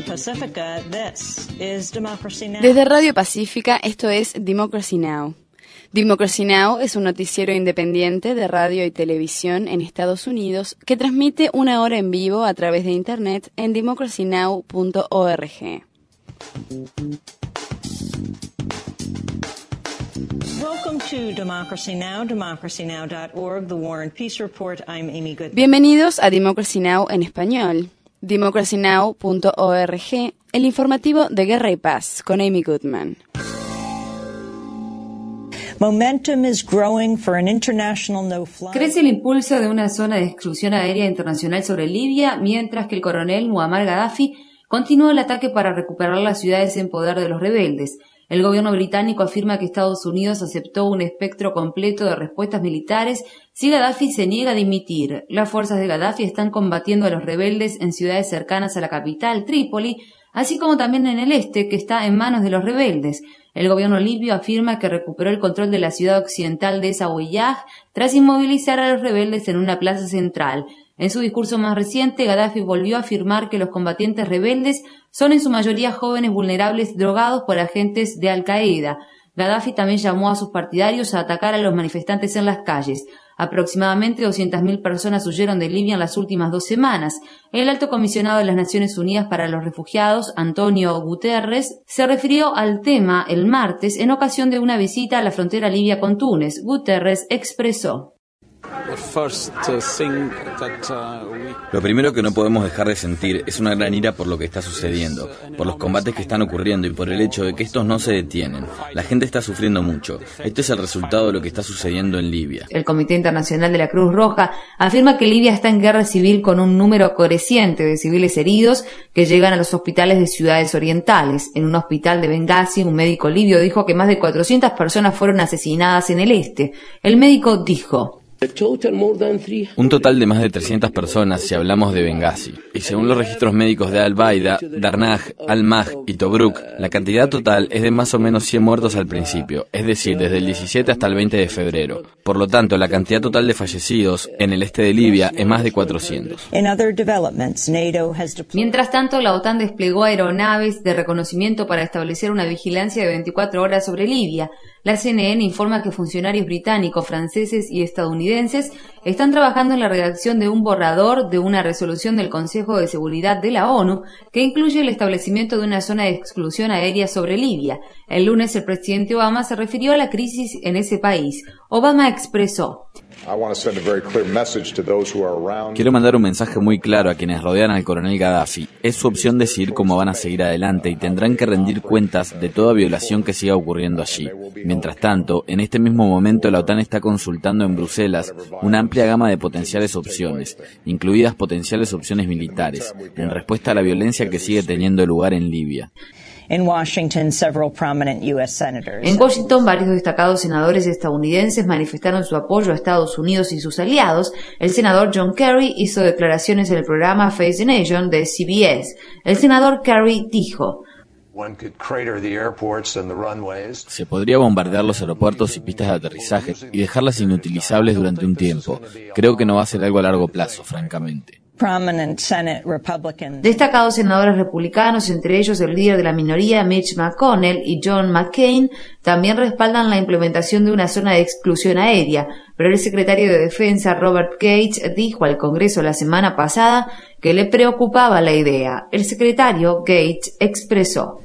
Pacifica, this is Democracy Now! Desde Radio Pacífica, esto es Democracy Now! Democracy Now! Es un noticiero independiente de radio y televisión en Estados Unidos que transmite una hora en vivo a través de Internet en democracynow.org. Welcome to Democracy Now!, democracynow.org, The War and Peace Report. I'm Amy Goodman. Bienvenidos a Democracy Now! En español. democracynow.org, el informativo de Guerra y Paz, con Amy Goodman. Crece el impulso de una zona de exclusión aérea internacional sobre Libia, mientras que el coronel Muammar Gaddafi continúa el ataque para recuperar las ciudades en poder de los rebeldes. El gobierno británico afirma que Estados Unidos aceptó un espectro completo de respuestas militares si Gaddafi se niega a dimitir. Las fuerzas de Gaddafi están combatiendo a los rebeldes en ciudades cercanas a la capital, Trípoli, así como también en el este, que está en manos de los rebeldes. El gobierno libio afirma que recuperó el control de la ciudad occidental de Zawiya tras inmovilizar a los rebeldes en una plaza central. En su discurso más reciente, Gaddafi volvió a afirmar que los combatientes rebeldes son en su mayoría jóvenes vulnerables drogados por agentes de Al-Qaeda. Gaddafi también llamó a sus partidarios a atacar a los manifestantes en las calles. Aproximadamente 200.000 personas huyeron de Libia en las últimas 2 semanas. El alto comisionado de las Naciones Unidas para los Refugiados, Antonio Guterres, se refirió al tema el martes en ocasión de una visita a la frontera libia con Túnez. Guterres expresó: Lo primero que no podemos dejar de sentir es una gran ira por lo que está sucediendo, por los combates que están ocurriendo y por el hecho de que estos no se detienen. La gente está sufriendo mucho. Esto es el resultado de lo que está sucediendo en Libia. El Comité Internacional de la Cruz Roja afirma que Libia está en guerra civil con un número creciente de civiles heridos que llegan a los hospitales de ciudades orientales. En un hospital de Bengasi, un médico libio dijo que más de 400 personas fueron asesinadas en el este. El médico dijo: Un total de más de 300 personas si hablamos de Bengasi. Y según los registros médicos de Al-Baida, Darnaj, Al-Maj y Tobruk, la cantidad total es de más o menos 100 muertos al principio, es decir, desde el 17 hasta el 20 de febrero. Por lo tanto, la cantidad total de fallecidos en el este de Libia es más de 400. Mientras tanto, la OTAN desplegó aeronaves de reconocimiento para establecer una vigilancia de 24 horas sobre Libia. La CNN informa que funcionarios británicos, franceses y estadounidenses están trabajando en la redacción de un borrador de una resolución del Consejo de Seguridad de la ONU que incluye el establecimiento de una zona de exclusión aérea sobre Libia. El lunes el presidente Obama se refirió a la crisis en ese país. Obama expresó: Quiero mandar un mensaje muy claro a quienes rodean al coronel Gaddafi. Es su opción decidir cómo van a seguir adelante y tendrán que rendir cuentas de toda violación que siga ocurriendo allí. Mientras tanto, en este mismo momento la OTAN está consultando en Bruselas una amplia gama de potenciales opciones, incluidas potenciales opciones militares, en respuesta a la violencia que sigue teniendo lugar en Libia. En Washington, varios destacados senadores estadounidenses manifestaron su apoyo a Estados Unidos y sus aliados. El senador John Kerry hizo declaraciones en el programa Face the Nation de CBS. El senador Kerry dijo: Se podría bombardear los aeropuertos y pistas de aterrizaje y dejarlas inutilizables durante un tiempo. Creo que no va a ser algo a largo plazo, francamente. Destacados senadores republicanos, entre ellos el líder de la minoría Mitch McConnell y John McCain, también respaldan la implementación de una zona de exclusión aérea, pero el secretario de Defensa Robert Gates dijo al Congreso la semana pasada que le preocupaba la idea. El secretario Gates expresó: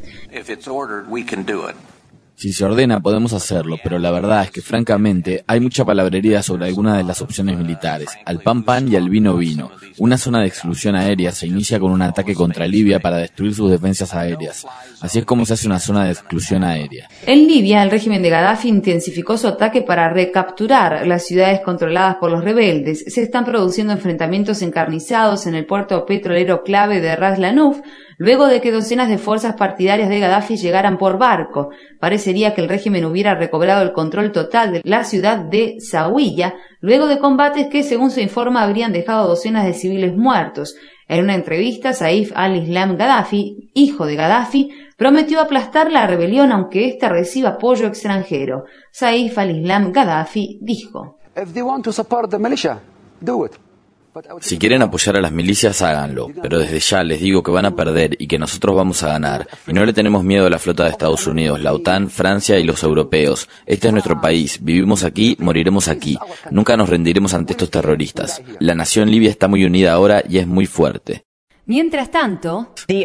Si se ordena, podemos hacerlo, pero la verdad es que, francamente, hay mucha palabrería sobre algunas de las opciones militares, al pan pan y al vino vino. Una zona de exclusión aérea se inicia con un ataque contra Libia para destruir sus defensas aéreas. Así es como se hace una zona de exclusión aérea. En Libia, el régimen de Gaddafi intensificó su ataque para recapturar las ciudades controladas por los rebeldes. Se están produciendo enfrentamientos encarnizados en el puerto petrolero clave de Ras Lanuf, luego de que docenas de fuerzas partidarias de Gaddafi llegaran por barco. Parecería que el régimen hubiera recobrado el control total de la ciudad de Zawiya, luego de combates que, según se informa, habrían dejado docenas de civiles muertos. En una entrevista, Saif al-Islam Gaddafi, hijo de Gaddafi, prometió aplastar la rebelión aunque ésta reciba apoyo extranjero. Saif al-Islam Gaddafi dijo: Si quieren apoyar a las milicias, háganlo, pero desde ya les digo que van a perder y que nosotros vamos a ganar. Y no le tenemos miedo a la flota de Estados Unidos, la OTAN, Francia y los europeos. Este es nuestro país, vivimos aquí, moriremos aquí. Nunca nos rendiremos ante estos terroristas. La nación libia está muy unida ahora y es muy fuerte. Mientras tanto, el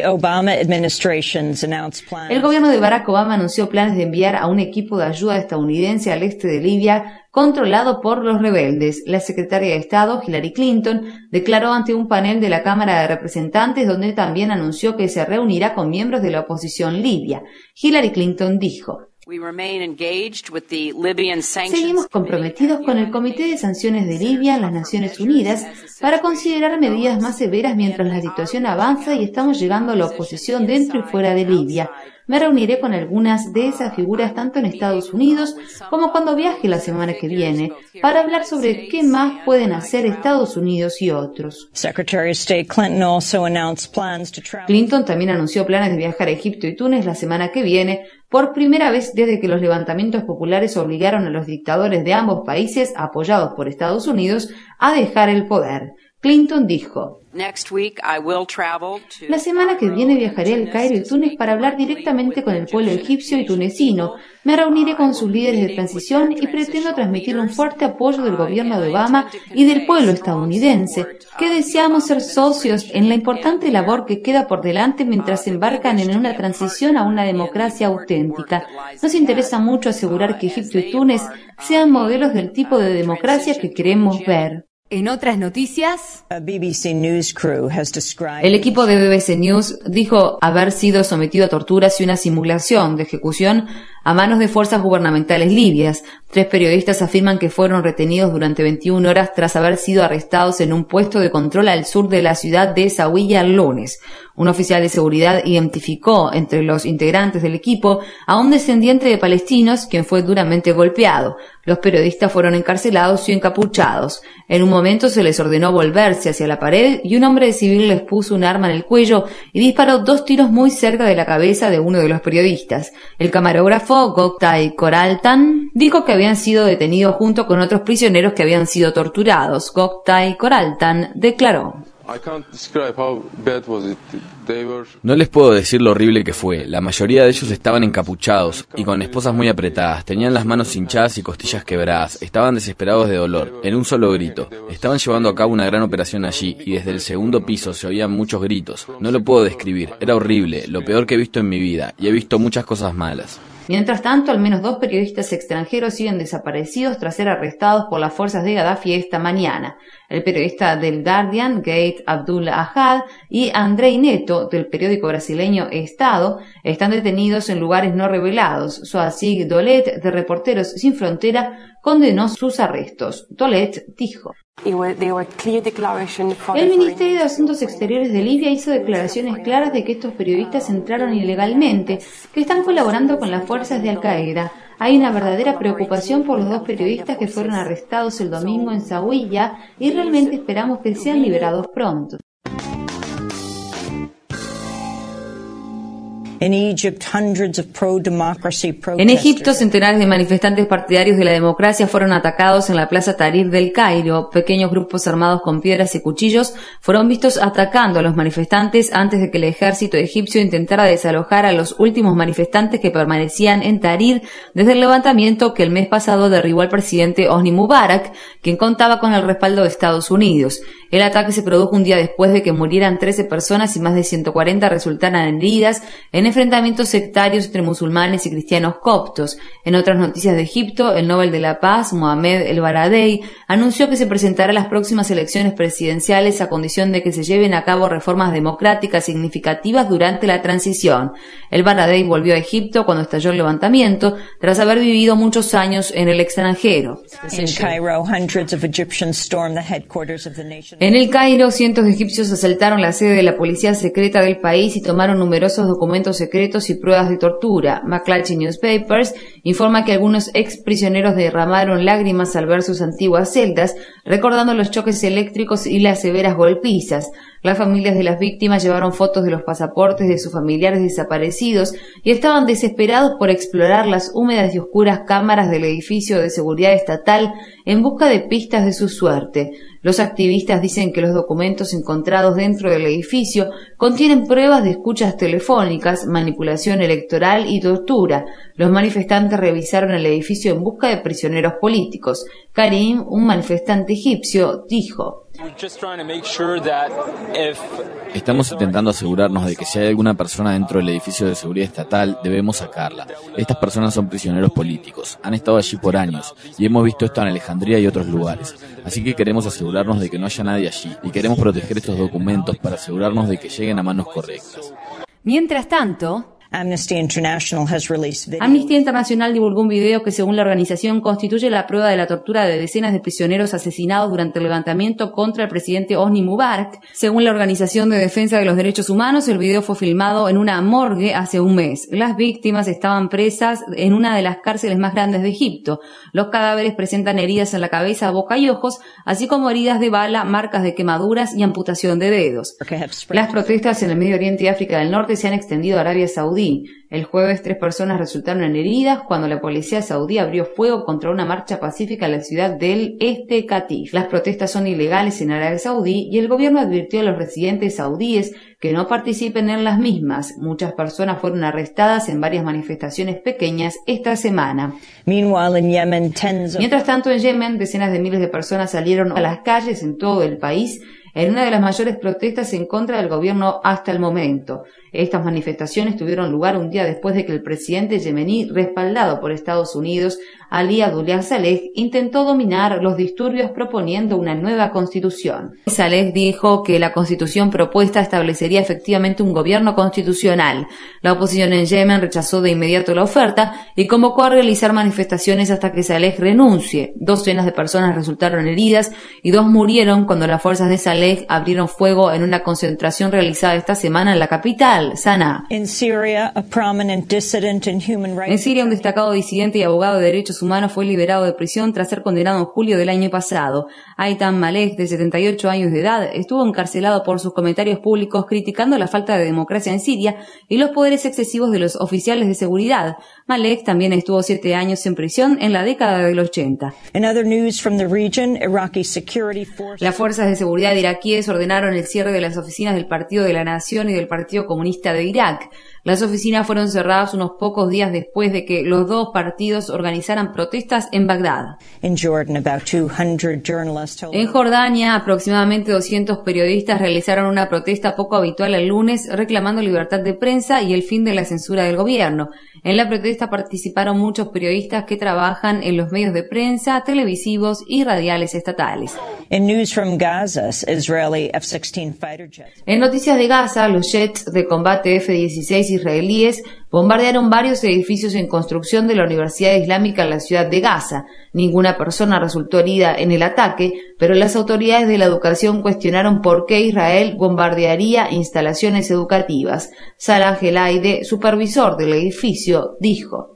gobierno de Barack Obama anunció planes de enviar a un equipo de ayuda estadounidense al este de Libia controlado por los rebeldes. La secretaria de Estado, Hillary Clinton, declaró ante un panel de la Cámara de Representantes donde también anunció que se reunirá con miembros de la oposición libia. Hillary Clinton dijo: seguimos comprometidos con el Comité de Sanciones de Libia en las Naciones Unidas para considerar medidas más severas mientras la situación avanza y estamos llegando a la oposición dentro y fuera de Libia. Me reuniré con algunas de esas figuras tanto en Estados Unidos como cuando viaje la semana que viene para hablar sobre qué más pueden hacer Estados Unidos y otros. Clinton también anunció planes de viajar a Egipto y Túnez la semana que viene, por primera vez desde que los levantamientos populares obligaron a los dictadores de ambos países, apoyados por Estados Unidos, a dejar el poder. Clinton dijo: la semana que viene viajaré al Cairo y Túnez para hablar directamente con el pueblo egipcio y tunecino. Me reuniré con sus líderes de transición y pretendo transmitir un fuerte apoyo del gobierno de Obama y del pueblo estadounidense, que deseamos ser socios en la importante labor que queda por delante mientras se embarcan en una transición a una democracia auténtica. Nos interesa mucho asegurar que Egipto y Túnez sean modelos del tipo de democracia que queremos ver. En otras noticias, el equipo de BBC News dijo haber sido sometido a torturas y una simulación de ejecución a manos de fuerzas gubernamentales libias. 3 periodistas afirman que fueron retenidos durante 21 horas tras haber sido arrestados en un puesto de control al sur de la ciudad de Zawiya el lunes. Un oficial de seguridad identificó entre los integrantes del equipo a un descendiente de palestinos, quien fue duramente golpeado. Los periodistas fueron encarcelados y encapuchados. En un momento se les ordenó volverse hacia la pared y un hombre de civil les puso un arma en el cuello y disparó 2 tiros muy cerca de la cabeza de uno de los periodistas. El camarógrafo Goktay Koraltan dijo que habían sido detenidos junto con otros prisioneros que habían sido torturados. Goktay Koraltan declaró: no les puedo decir lo horrible que fue. La mayoría de ellos estaban encapuchados y con esposas muy apretadas. Tenían las manos hinchadas y costillas quebradas. Estaban desesperados de dolor, en un solo grito. Estaban llevando a cabo una gran operación allí y desde el segundo piso se oían muchos gritos. No lo puedo describir. Era horrible, lo peor que he visto en mi vida, y he visto muchas cosas malas. Mientras tanto, al menos 2 periodistas extranjeros siguen desaparecidos tras ser arrestados por las fuerzas de Gaddafi esta mañana. El periodista del Guardian, Gate Abdul Ahad, y Andrei Neto, del periódico brasileño Estado, están detenidos en lugares no revelados. Soazig Dolet, de Reporteros Sin Frontera, condenó sus arrestos. Dolet dijo: el Ministerio de Asuntos Exteriores de Libia hizo declaraciones claras de que estos periodistas entraron ilegalmente, que están colaborando con las fuerzas de Al-Qaeda. Hay una verdadera preocupación por los 2 periodistas que fueron arrestados el domingo en Zawiya y realmente esperamos que sean liberados pronto. En Egipto, centenares de manifestantes partidarios de la democracia fueron atacados en la Plaza Tahrir del Cairo. Pequeños grupos armados con piedras y cuchillos fueron vistos atacando a los manifestantes antes de que el ejército egipcio intentara desalojar a los últimos manifestantes que permanecían en Tahrir desde el levantamiento que el mes pasado derribó al presidente Hosni Mubarak, quien contaba con el respaldo de Estados Unidos. El ataque se produjo un día después de que murieran 13 personas y más de 140 resultaran heridas en enfrentamientos sectarios entre musulmanes y cristianos coptos. En otras noticias de Egipto, el Nobel de la Paz, Mohamed El Baradei, anunció que se presentará a las próximas elecciones presidenciales a condición de que se lleven a cabo reformas democráticas significativas durante la transición. El Baradei volvió a Egipto cuando estalló el levantamiento, tras haber vivido muchos años en el extranjero. En el Cairo, cientos de egipcios asaltaron la sede de la policía secreta del país y tomaron numerosos documentos secretos y pruebas de tortura. McClatchy Newspapers informa que algunos exprisioneros derramaron lágrimas al ver sus antiguas celdas, recordando los choques eléctricos y las severas golpizas. Las familias de las víctimas llevaron fotos de los pasaportes de sus familiares desaparecidos y estaban desesperados por explorar las húmedas y oscuras cámaras del edificio de seguridad estatal en busca de pistas de su suerte. Los activistas dicen que los documentos encontrados dentro del edificio contienen pruebas de escuchas telefónicas, manipulación electoral y tortura. Los manifestantes revisaron el edificio en busca de prisioneros políticos. Karim, un manifestante egipcio, dijo: Estamos intentando asegurarnos de que si hay alguna persona dentro del edificio de seguridad estatal, debemos sacarla. Estas personas son prisioneros políticos, han estado allí por años, y hemos visto esto en Alejandría y otros lugares. Así que queremos asegurarnos de que no haya nadie allí, y queremos proteger estos documentos para asegurarnos de que lleguen a manos correctas. Mientras tanto, Amnesty International divulgó un video que, según la organización, constituye la prueba de la tortura de decenas de prisioneros asesinados durante el levantamiento contra el presidente Hosni Mubarak. Según la Organización de Defensa de los Derechos Humanos, el video fue filmado en una morgue hace un mes. Las víctimas estaban presas en una de las cárceles más grandes de Egipto. Los cadáveres presentan heridas en la cabeza, boca y ojos, así como heridas de bala, marcas de quemaduras y amputación de dedos. Las protestas en el Medio Oriente y África del Norte se han extendido a Arabia Saudí. El jueves 3 personas resultaron heridas cuando la policía saudí abrió fuego contra una marcha pacífica en la ciudad del Este Qatif. Las protestas son ilegales en Arabia Saudí y el gobierno advirtió a los residentes saudíes que no participen en las mismas. Muchas personas fueron arrestadas en varias manifestaciones pequeñas esta semana. Mientras tanto, en Yemen, decenas de miles de personas salieron a las calles en todo el país en una de las mayores protestas en contra del gobierno hasta el momento. Estas manifestaciones tuvieron lugar un día después de que el presidente yemení, respaldado por Estados Unidos, Ali Abdullah Saleh, intentó dominar los disturbios proponiendo una nueva constitución. Saleh dijo que la constitución propuesta establecería efectivamente un gobierno constitucional. La oposición en Yemen rechazó de inmediato la oferta y convocó a realizar manifestaciones hasta que Saleh renuncie. Docenas de personas resultaron heridas y 2 murieron cuando las fuerzas de Saleh abrieron fuego en una concentración realizada esta semana en la capital, Sanaa. En Siria, un destacado disidente y abogado de derechos humanos fue liberado de prisión tras ser condenado en julio del año pasado. Aitan Malek, de 78 años de edad, estuvo encarcelado por sus comentarios públicos criticando la falta de democracia en Siria y los poderes excesivos de los oficiales de seguridad. Malek también estuvo 7 años en prisión en la década del 80. Las fuerzas de seguridad iraquíes ordenaron el cierre de las oficinas del Partido de la Nación y del Partido Comunista de Irak. Las oficinas fueron cerradas unos pocos días después de que los dos partidos organizaran protestas en Bagdad. En Jordania, aproximadamente 200 periodistas realizaron una protesta poco habitual el lunes reclamando libertad de prensa y el fin de la censura del gobierno. En la protesta participaron muchos periodistas que trabajan en los medios de prensa, televisivos y radiales estatales. En noticias de Gaza, los jets de combate F-16 israelíes bombardearon varios edificios en construcción de la Universidad Islámica en la ciudad de Gaza. Ninguna persona resultó herida en el ataque, pero las autoridades de la educación cuestionaron por qué Israel bombardearía instalaciones educativas. Salah Gelaide, supervisor del edificio, dijo: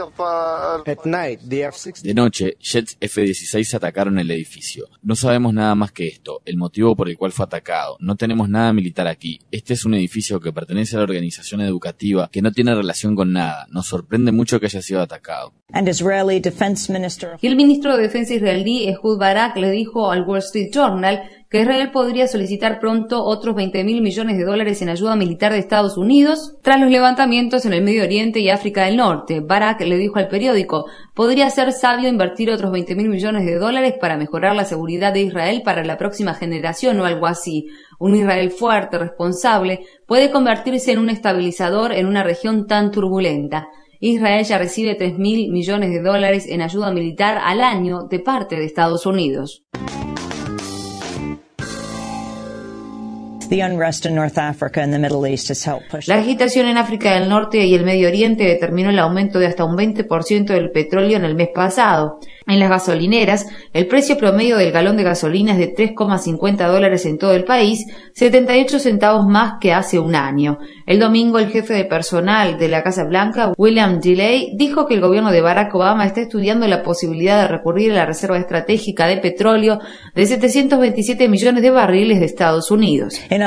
De noche, jets F-16 atacaron el edificio. No sabemos nada más que esto, el motivo por el cual fue atacado. No tenemos nada militar aquí. Este es un edificio que pertenece a la organización educativa que no tiene relación con nada. Nos sorprende mucho que haya sido atacado. Y el ministro de Defensa israelí, Ehud Barak, le dijo al Wall Street Journal que Israel podría solicitar pronto otros $20.000 millones en ayuda militar de Estados Unidos tras los levantamientos en el Medio Oriente y África del Norte. Barak le dijo al periódico: podría ser sabio invertir otros $20.000 millones para mejorar la seguridad de Israel para la próxima generación o algo así. Un Israel fuerte, responsable, puede convertirse en un estabilizador en una región tan turbulenta. Israel ya recibe $3.000 millones en ayuda militar al año de parte de Estados Unidos. La agitación en África del Norte y el Medio Oriente determinó el aumento de hasta un 20% del petróleo en el mes pasado. En las gasolineras, el precio promedio del galón de gasolina es de $3,50 en todo el país, 78 centavos más que hace un año. El domingo, el jefe de personal de la Casa Blanca, William Daley, dijo que el gobierno de Barack Obama está estudiando la posibilidad de recurrir a la reserva estratégica de petróleo de 727 millones de barriles de Estados Unidos. En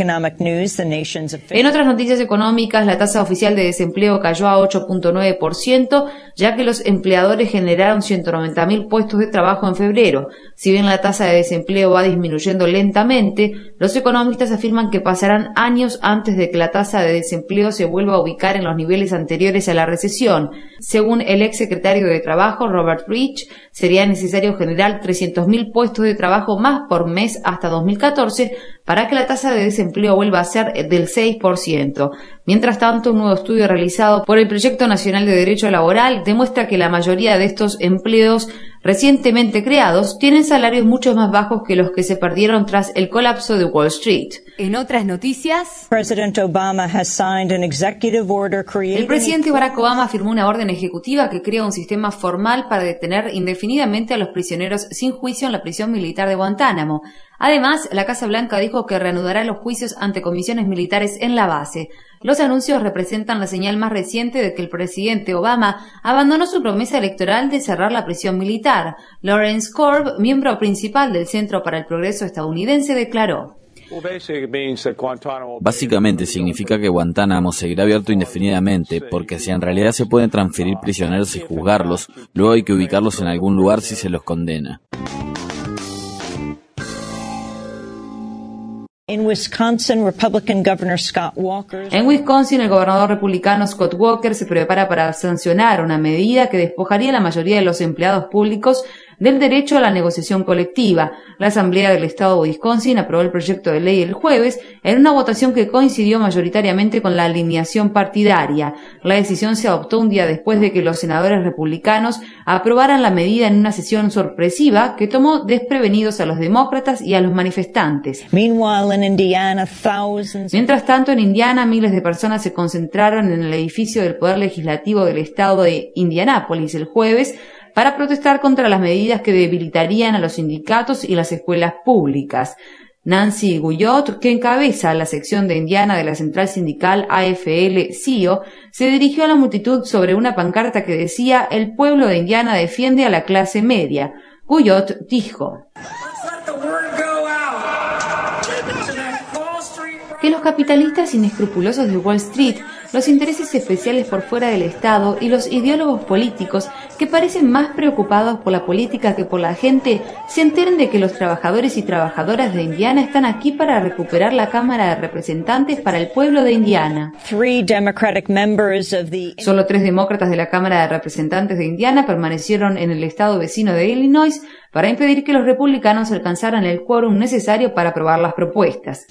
otras noticias económicas, la tasa oficial de desempleo cayó a 8.9%, ya que los empleadores generaron 190.000 puestos de trabajo en febrero. Si bien la tasa de desempleo va disminuyendo lentamente, los economistas afirman que pasarán años antes de que la tasa de desempleo se vuelva a ubicar en los niveles anteriores a la recesión. Según el ex secretario de Trabajo, Robert Rich, sería necesario generar 300.000 puestos de trabajo más por mes hasta 2014 para que la tasa de desempleo vuelva a ser del 6%. Mientras tanto, un nuevo estudio realizado por el Proyecto Nacional de Derecho Laboral demuestra que la mayoría de estos empleos recientemente creados tienen salarios mucho más bajos que los que se perdieron tras el colapso de Wall Street. En otras noticias, el presidente Barack Obama firmó una orden ejecutiva que crea un sistema formal para detener indefinidamente a los prisioneros sin juicio en la prisión militar de Guantánamo. Además, la Casa Blanca dijo que reanudará los juicios ante comisiones militares en la base. Los anuncios representan la señal más reciente de que el presidente Obama abandonó su promesa electoral de cerrar la prisión militar. Lawrence Korb, miembro principal del Centro para el Progreso estadounidense, declaró: Básicamente significa que Guantánamo seguirá abierto indefinidamente, porque si en realidad se pueden transferir prisioneros y juzgarlos, luego hay que ubicarlos en algún lugar si se los condena. En Wisconsin, el gobernador republicano Scott Walker se prepara para sancionar una medida que despojaría a la mayoría de los empleados públicos del derecho a la negociación colectiva. La Asamblea del Estado de Wisconsin aprobó el proyecto de ley el jueves en una votación que coincidió mayoritariamente con la alineación partidaria. La decisión se adoptó un día después de que los senadores republicanos aprobaran la medida en una sesión sorpresiva que tomó desprevenidos a los demócratas y a los manifestantes. Mientras tanto, en Indiana, miles de personas se concentraron en el edificio del Poder Legislativo del Estado de Indianápolis el jueves para protestar contra las medidas que debilitarían a los sindicatos y las escuelas públicas. Nancy Guyot, que encabeza la sección de Indiana de la central sindical AFL-CIO, se dirigió a la multitud sobre una pancarta que decía: «El pueblo de Indiana defiende a la clase media». Guyot dijo: que los capitalistas inescrupulosos de Wall Street, los intereses especiales por fuera del Estado y los ideólogos políticos que parecen más preocupados por la política que por la gente se enteren de que los trabajadores y trabajadoras de Indiana están aquí para recuperar la Cámara de Representantes para el pueblo de Indiana. Solo 3 demócratas de la Cámara de Representantes de Indiana permanecieron en el estado vecino de Illinois para impedir que los republicanos alcanzaran el quórum necesario para aprobar las propuestas.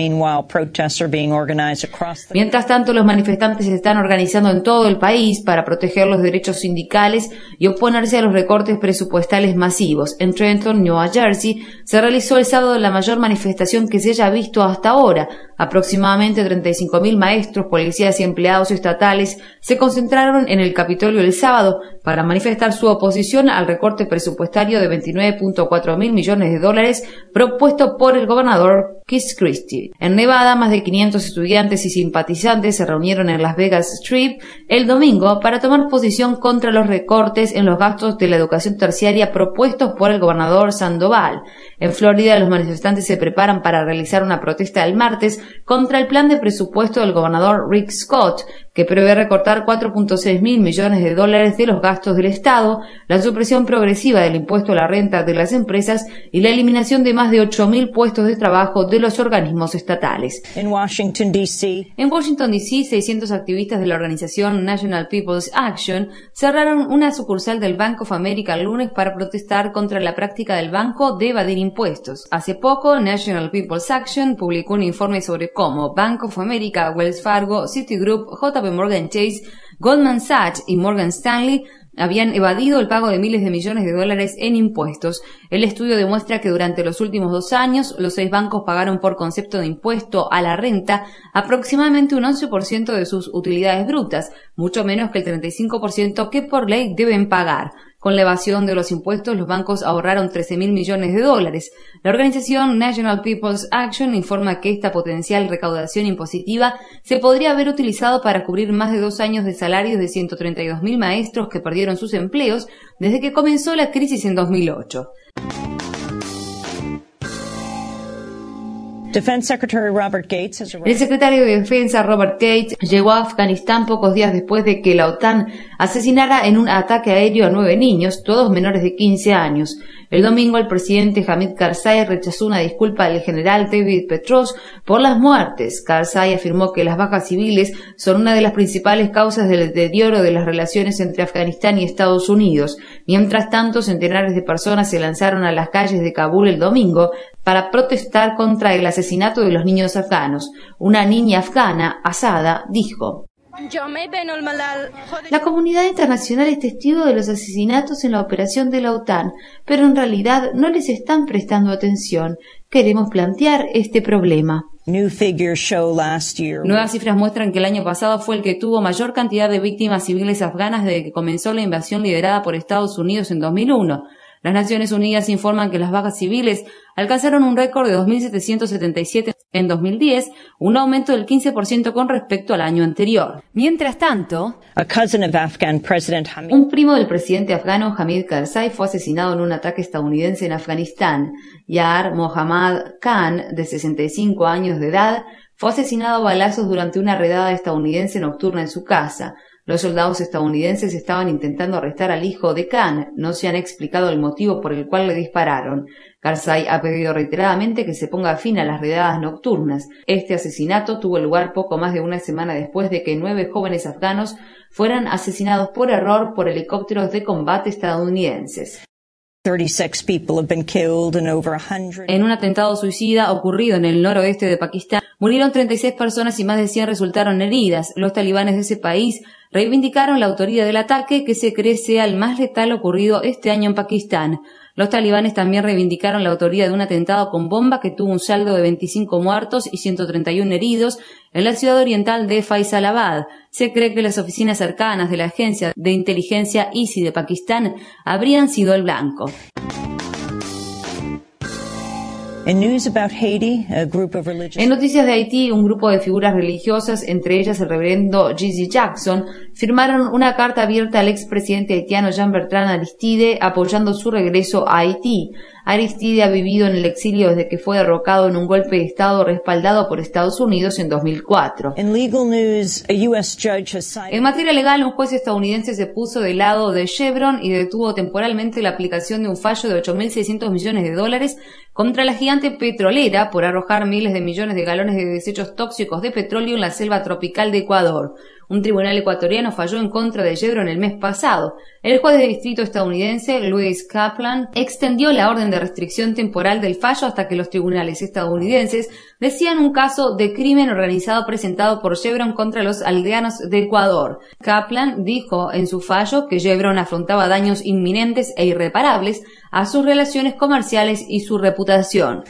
Mientras tanto, los manifestantes se están organizando en todo el país para proteger los derechos sindicales y oponerse a los recortes presupuestales masivos. En Trenton, Nueva Jersey, se realizó el sábado la mayor manifestación que se haya visto hasta ahora. Aproximadamente 35.000 maestros, policías y empleados estatales se concentraron en el Capitolio el sábado para manifestar su oposición al recorte presupuestario de $29.4 mil millones propuesto por el gobernador Chris Christie. En Nevada, más de 500 estudiantes y simpatizantes se reunieron en Las Vegas Strip el domingo para tomar posición contra los recortes en los gastos de la educación terciaria propuestos por el gobernador Sandoval. En Florida, los manifestantes se preparan para realizar una protesta el martes contra el plan de presupuesto del gobernador Rick Scott, que prevé recortar $4.6 mil millones de los gastos del Estado, la supresión progresiva del impuesto a la renta de las empresas y la eliminación de más de 8.000 puestos de trabajo de los organismos estatales. En Washington, D.C., 600 activistas de la organización National People's Action cerraron una sucursal del Bank of America el lunes para protestar contra la práctica del banco de evadir impuestos. Hace poco, National People's Action publicó un informe sobre cómo Bank of America, Wells Fargo, Citigroup, JP Morgan Chase, Goldman Sachs y Morgan Stanley habían evadido el pago de miles de millones de dólares en impuestos. El estudio demuestra que durante los últimos 2 años, los 6 bancos pagaron por concepto de impuesto a la renta aproximadamente un 11% de sus utilidades brutas, mucho menos que el 35% que por ley deben pagar. Con la evasión de los impuestos, los bancos ahorraron $13.000 millones. La organización National People's Action informa que esta potencial recaudación impositiva se podría haber utilizado para cubrir más de 2 años de salarios de 132.000 maestros que perdieron sus empleos desde que comenzó la crisis en 2008. El secretario de Defensa Robert Gates llegó a Afganistán pocos días después de que la OTAN asesinara en un ataque aéreo a 9 niños, todos menores de 15 años. El domingo, el presidente Hamid Karzai rechazó una disculpa del general David Petraeus por las muertes. Karzai afirmó que las bajas civiles son una de las principales causas del deterioro de las relaciones entre Afganistán y Estados Unidos. Mientras tanto, centenares de personas se lanzaron a las calles de Kabul el domingo para protestar contra el asesinato de los niños afganos. Una niña afgana, Asada, dijo: la comunidad internacional es testigo de los asesinatos en la operación de la OTAN, pero en realidad no les están prestando atención. Queremos plantear este problema. Nuevas cifras muestran que el año pasado fue el que tuvo mayor cantidad de víctimas civiles afganas desde que comenzó la invasión liderada por Estados Unidos en 2001. Las Naciones Unidas informan que las bajas civiles alcanzaron un récord de 2.777 en 2010, un aumento del 15% con respecto al año anterior. Mientras tanto, un primo del presidente afgano Hamid Karzai fue asesinado en un ataque estadounidense en Afganistán. Yar Mohammad Khan, de 65 años de edad, fue asesinado a balazos durante una redada estadounidense nocturna en su casa. Los soldados estadounidenses estaban intentando arrestar al hijo de Khan. No se han explicado el motivo por el cual le dispararon. Karzai ha pedido reiteradamente que se ponga fin a las redadas nocturnas. Este asesinato tuvo lugar poco más de una semana después de que 9 jóvenes afganos fueran asesinados por error por helicópteros de combate estadounidenses. En un atentado suicida ocurrido en el noroeste de Pakistán, murieron 36 personas y más de 100 resultaron heridas. Los talibanes de ese país reivindicaron la autoría del ataque, que se cree sea el más letal ocurrido este año en Pakistán. Los talibanes también reivindicaron la autoría de un atentado con bomba que tuvo un saldo de 25 muertos y 131 heridos en la ciudad oriental de Faisalabad. Se cree que las oficinas cercanas de la agencia de inteligencia ISI de Pakistán habrían sido el blanco. En noticias de Haití, un grupo de figuras religiosas, entre ellas el reverendo Jesse Jackson, firmaron una carta abierta al expresidente haitiano Jean-Bertrand Aristide apoyando su regreso a Haití. Aristide ha vivido en el exilio desde que fue derrocado en un golpe de Estado respaldado por Estados Unidos en 2004. En materia legal, un juez estadounidense se puso del lado de Chevron y detuvo temporalmente la aplicación de un fallo de $8.600 millones contra la gigante petrolera por arrojar miles de millones de galones de desechos tóxicos de petróleo en la selva tropical de Ecuador. Un tribunal ecuatoriano falló en contra de Chevron el mes pasado. El juez de distrito estadounidense, Louis Kaplan, extendió la orden de restricción temporal del fallo hasta que los tribunales estadounidenses decían un caso de crimen organizado presentado por Chevron contra los aldeanos de Ecuador. Kaplan dijo en su fallo que Chevron afrontaba daños inminentes e irreparables a sus relaciones comerciales y su reputación.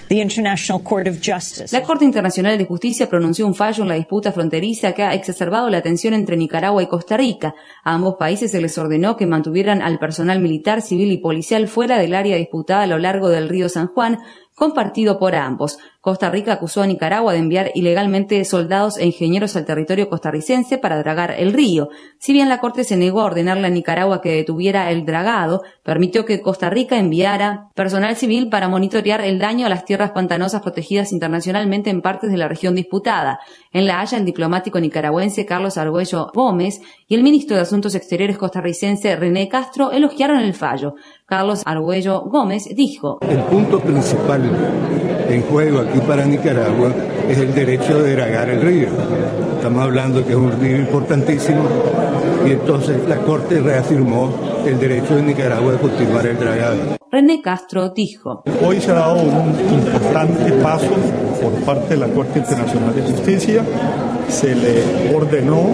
La Corte Internacional de Justicia pronunció un fallo en la disputa fronteriza que ha exacerbado la tensión entre Nicaragua y Costa Rica. A ambos países se les ordenó que mantuvieran al personal militar, civil y policial fuera del área disputada a lo largo del río San Juan, compartido por ambos. Costa Rica acusó a Nicaragua de enviar ilegalmente soldados e ingenieros al territorio costarricense para dragar el río. Si bien la Corte se negó a ordenarle a Nicaragua que detuviera el dragado, permitió que Costa Rica enviara personal civil para monitorear el daño a las tierras pantanosas protegidas internacionalmente en partes de la región disputada. En La Haya, el diplomático nicaragüense Carlos Argüello Gómez y el ministro de Asuntos Exteriores costarricense René Castro elogiaron el fallo. Carlos Argüello Gómez dijo: el punto principal en juego aquí para Nicaragua es el derecho de dragar el río. Estamos hablando que es un río importantísimo y entonces la Corte reafirmó el derecho de Nicaragua de continuar el dragado. René Castro dijo: hoy se ha dado un importante paso por parte de la Corte Internacional de Justicia. Se le ordenó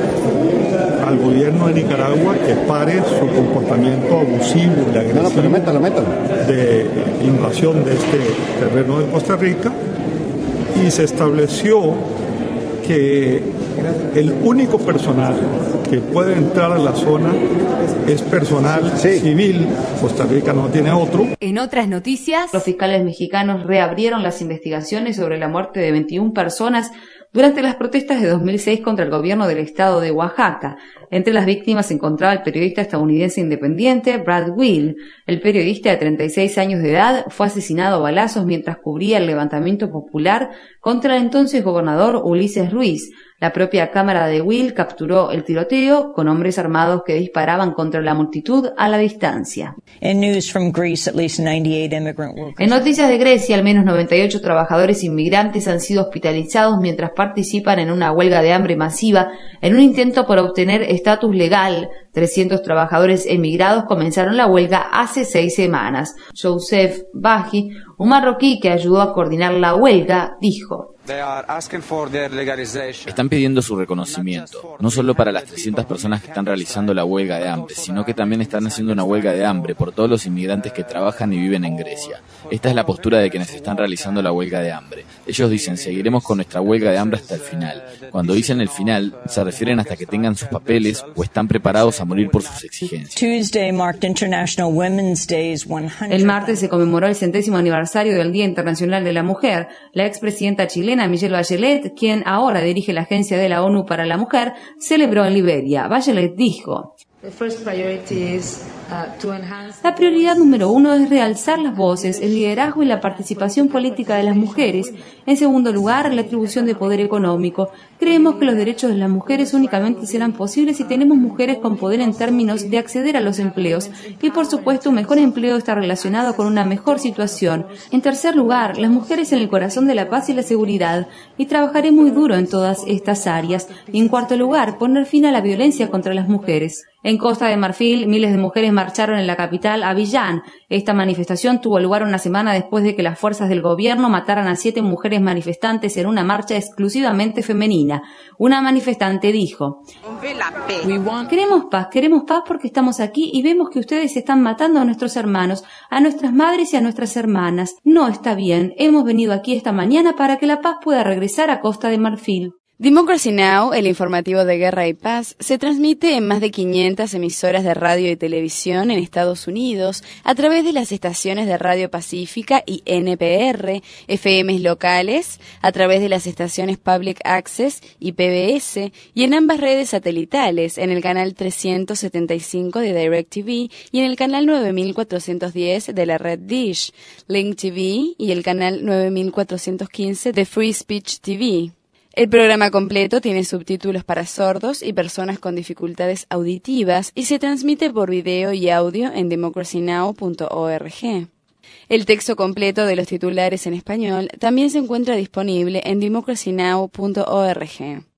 al gobierno de Nicaragua que pare su comportamiento abusivo y agresivo de invasión de este terreno de Costa Rica, y se estableció que El único personal que puede entrar a la zona es personal civil. Costa Rica no tiene otro. En otras noticias, los fiscales mexicanos reabrieron las investigaciones sobre la muerte de 21 personas durante las protestas de 2006 contra el gobierno del estado de Oaxaca. Entre las víctimas se encontraba el periodista estadounidense independiente Brad Will. El periodista de 36 años de edad fue asesinado a balazos mientras cubría el levantamiento popular contra el entonces gobernador Ulises Ruiz. La propia cámara de Will capturó el tiroteo con hombres armados que disparaban contra la multitud a la distancia. En noticias de Grecia, al menos 98 trabajadores inmigrantes han sido hospitalizados mientras participan en una huelga de hambre masiva en un intento por obtener estatus legal. 300 trabajadores emigrados comenzaron la huelga hace 6 semanas. Joseph Baji, un marroquí que ayudó a coordinar la huelga, dijo: Están pidiendo su reconocimiento, no solo para las 300 personas que están realizando la huelga de hambre, sino que también están haciendo una huelga de hambre por todos los inmigrantes que trabajan y viven en Grecia. Esta es la postura de quienes están realizando la huelga de hambre. Ellos dicen, seguiremos con nuestra huelga de hambre hasta el final. Cuando dicen el final, se refieren hasta que tengan sus papeles o están preparados a morir por sus exigencias. El martes se conmemoró el 100º aniversario del Día Internacional de la Mujer. La expresidenta chilena Michelle Bachelet, quien ahora dirige la Agencia de la ONU para la Mujer, celebró en Liberia. Bachelet dijo: la prioridad número 1 es realzar las voces, el liderazgo y la participación política de las mujeres. En segundo lugar, la atribución de poder económico. Creemos que los derechos de las mujeres únicamente serán posibles si tenemos mujeres con poder en términos de acceder a los empleos. Y por supuesto, un mejor empleo está relacionado con una mejor situación. En tercer lugar, las mujeres en el corazón de la paz y la seguridad. Y trabajaré muy duro en todas estas áreas. Y en cuarto lugar, poner fin a la violencia contra las mujeres. En Costa de Marfil, miles de mujeres marcharon en la capital, Abiyán. Esta manifestación tuvo lugar una semana después de que las fuerzas del gobierno mataran a 7 mujeres manifestantes en una marcha exclusivamente femenina. Una manifestante dijo: queremos paz porque estamos aquí y vemos que ustedes están matando a nuestros hermanos, a nuestras madres y a nuestras hermanas. No está bien, hemos venido aquí esta mañana para que la paz pueda regresar a Costa de Marfil. Democracy Now!, el informativo de guerra y paz, se transmite en más de 500 emisoras de radio y televisión en Estados Unidos a través de las estaciones de Radio Pacífica y NPR, FMs locales, a través de las estaciones Public Access y PBS, y en ambas redes satelitales, en el canal 375 de DirecTV y en el canal 9410 de la red Dish, Link TV y el canal 9415 de Free Speech TV. El programa completo tiene subtítulos para sordos y personas con dificultades auditivas y se transmite por video y audio en democracynow.org. El texto completo de los titulares en español también se encuentra disponible en democracynow.org.